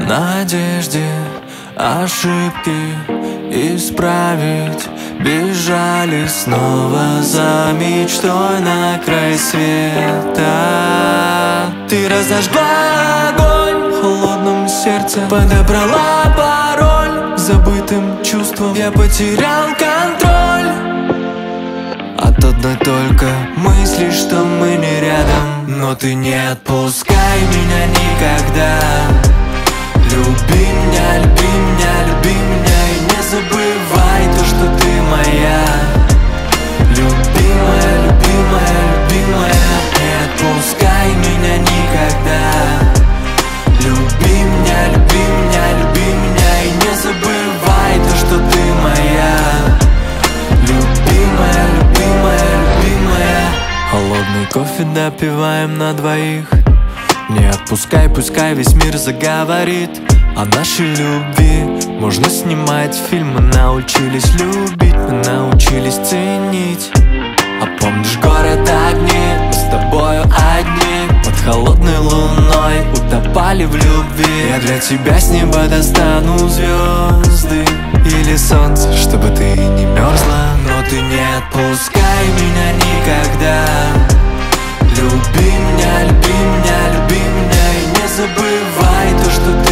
надежде ошибки исправить. Бежали снова за мечтой на край света. Ты разожгла огонь в холодном сердце, подобрала пароль забытым чувством. Я потерял контроль от одной только мысли, что мы не рядом. Но ты не отпускай меня никогда. Люби меня, люби меня, люби меня и не забывай то, что ты моя. Любимая, любимая, любимая, не отпускай меня никогда. Люби меня, люби меня, люби меня и не забывай то, что ты моя. Любимая, любимая, любимая. Холодный кофе допиваем на двоих. Не отпускай, пускай весь мир заговорит о нашей любви. Можно снимать фильмы, научились любить, мы научились ценить. А помнишь город огни, мы с тобою одни под холодной луной утопали в любви. Я для тебя с неба достану звезды или солнце, чтобы ты не мерзла. Но ты не отпускай меня никогда. Люби меня, люби меня, люби меня и не забывай то, что